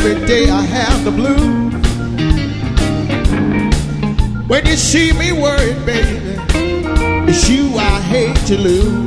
every day I have the blues. When you see me worried, baby, it's you I hate to lose.